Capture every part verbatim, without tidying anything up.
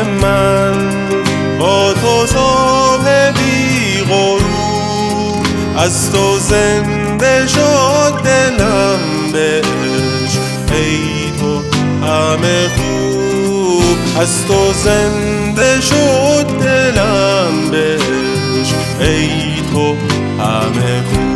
من با تو صبح بی غروب، از تو زنده شد دلم به عشق، ای تو همه خوب. از تو زنده شد دلم به عشق، ای تو همه خوب.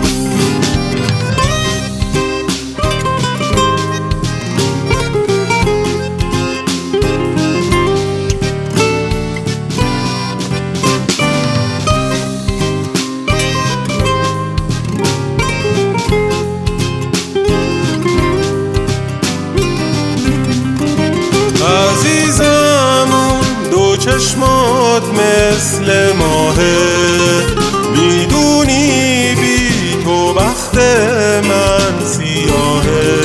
عزیزمون دو چشمات مثل ماهه، میدونی بی تو بخت من سیاهه.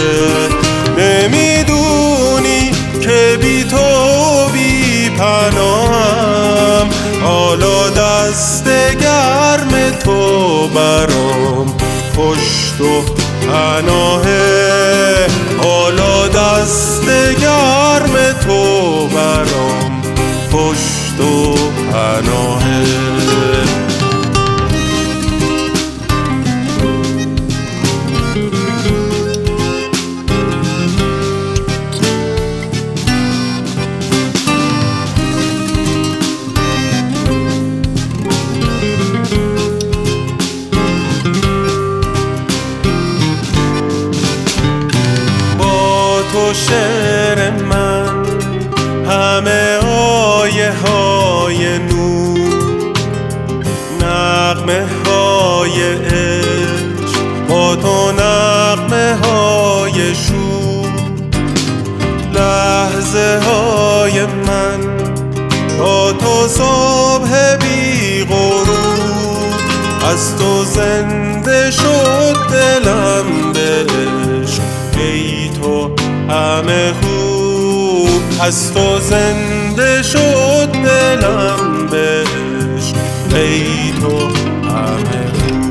نمیدونی که بی تو بی پناهم، حالا دست گرم تو برام پشت و پناهه. حالا دست گرم تو برام پشت و پناهه. تو شعر من همه آیه های نور، نغمه های عشق با تو نغمه های شور. لحظه های من با تو صبح بی غروب، از تو زنده شد دلم به عشق، ای تو همه خوب. از تو زنده شد دلم به عشق، ای تو همه خوب.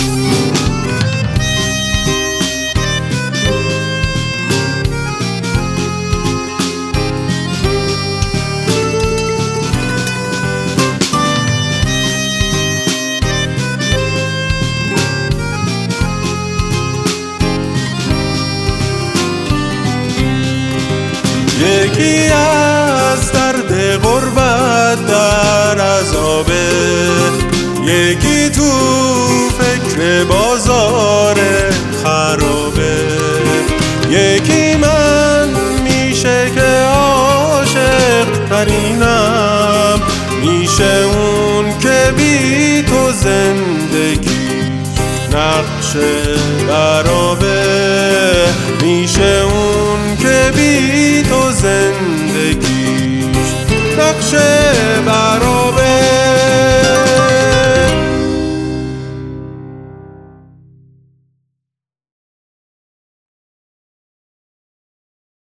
یکی از درد غربت در عذابه، یکی تو فکر بازار خرابه. یکی من میشه که عاشق ترینم، میشه اون که بی تو زندگی نقش برابه. میشه اون که بی تو زندگیش نقش برابه.